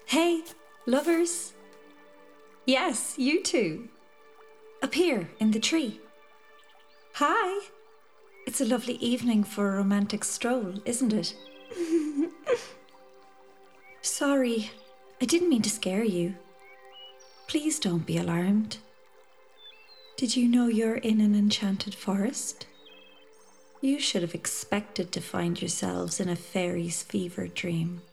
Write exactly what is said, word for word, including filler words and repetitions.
Hey, lovers. Yes, you too. Up here in the tree. Hi. It's a lovely evening for a romantic stroll, isn't it? Sorry, I didn't mean to scare you. Please don't be alarmed. Did you know you're in an enchanted forest? You should have expected to find yourselves in a fairy's fever dream.